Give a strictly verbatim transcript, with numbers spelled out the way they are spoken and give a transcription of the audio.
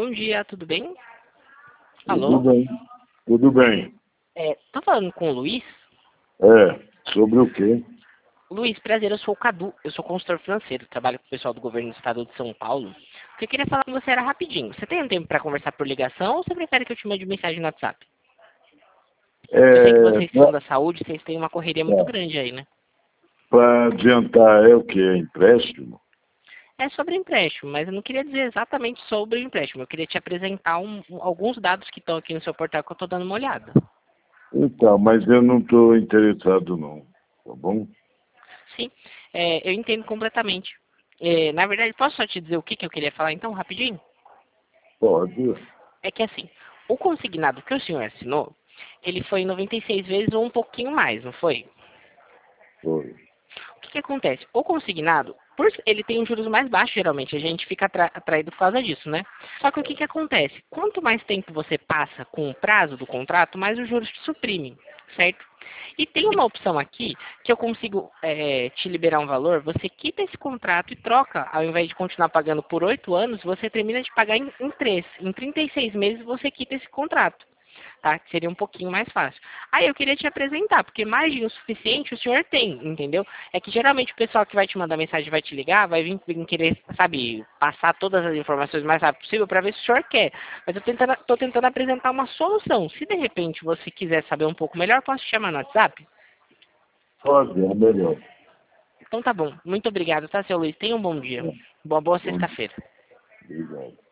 Bom dia, tudo bem? Tudo Alô? bem, tudo bem. É, tô falando com o Luiz? É, sobre o quê? Luiz, prazer, eu sou o Cadu, eu sou consultor financeiro, trabalho com o pessoal do governo do estado de São Paulo. O que eu queria falar com você era rapidinho. Você tem um tempo para conversar por ligação ou você prefere que eu te mande mensagem no WhatsApp? Eu sei que É, vocês são da saúde, vocês têm uma correria muito para grande aí, né? adiantar é o que? É empréstimo? É sobre empréstimo, mas eu não queria dizer exatamente sobre o empréstimo. Eu queria te apresentar um- um- alguns dados que estão aqui no seu portal que eu estou dando uma olhada. Então, mas eu não estou interessado não, tá bom? Sim, é, eu entendo completamente. É, na verdade, posso só te dizer o que, que eu queria falar então, rapidinho? Pode. É que assim, o consignado que o senhor assinou, ele foi noventa e seis vezes ou um pouquinho mais, não foi? Foi. O que, que acontece? O consignado, por, ele tem os juros mais baixos, geralmente, a gente fica atra, atraído por causa disso, né? Só que o que, que acontece? Quanto mais tempo você passa com o prazo do contrato, mais os juros te suprimem, certo? E tem uma opção aqui que eu consigo é, te liberar um valor, você quita esse contrato e troca, ao invés de continuar pagando por oito anos, você termina de pagar em, em três. Em trinta e seis meses você quita esse contrato. Tá? Que seria um pouquinho mais fácil. Aí eu queria te apresentar, porque margem o suficiente o senhor tem, entendeu? É que geralmente o pessoal que vai te mandar mensagem, vai te ligar, vai vir, vir querer, sabe, passar todas as informações o mais rápido possível para ver se o senhor quer. Mas eu tentando, tô tentando apresentar uma solução. Se de repente você quiser saber um pouco melhor, posso te chamar no WhatsApp? Pode, é melhor. Então tá bom. Muito obrigado, tá, seu Luiz? Tenha um bom dia. É, Boa, boa bom, sexta-feira. obrigado.